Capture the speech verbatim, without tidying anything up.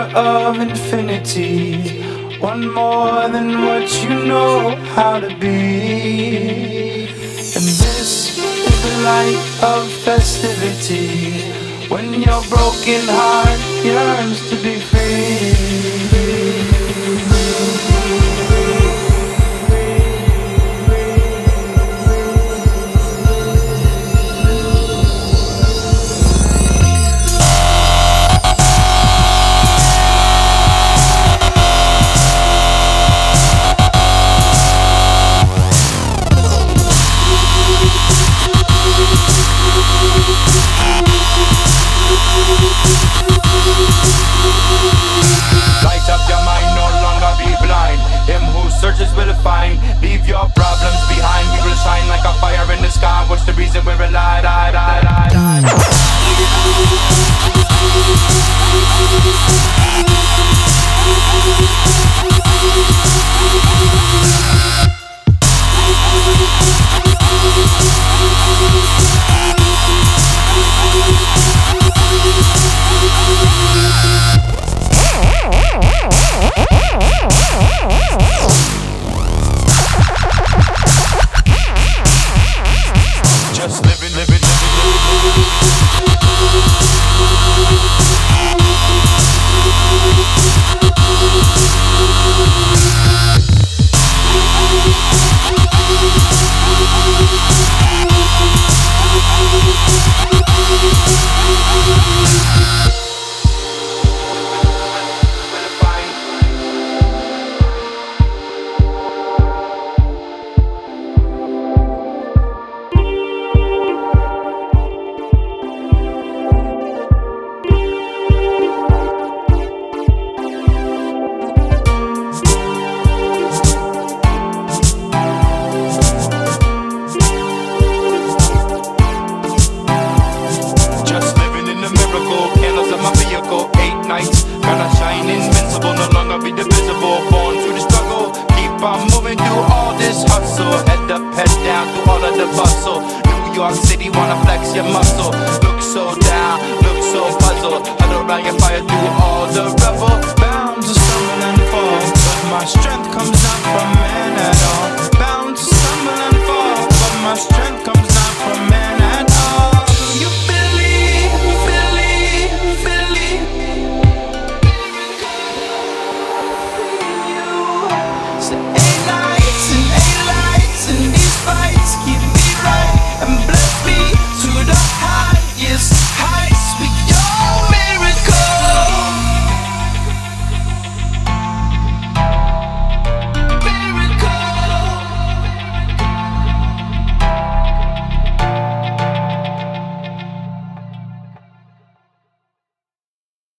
of infinity, one more than what you know how to be. And this is the light of festivity, when your broken heart yearns to be free. Light up your mind, no longer be blind. Him who searches will find. Leave your problems behind. We will shine like a fire in the sky. What's the reason we're alive? Die, die, die, die. Just living, living, living, living. Gonna shine invincible, no longer be divisible. Born to the struggle, keep on moving through all this hustle. Head up, head down through all of the bustle. New York City wanna flex your muscle. Look so down, look so puzzled. Huddle around your fire through all the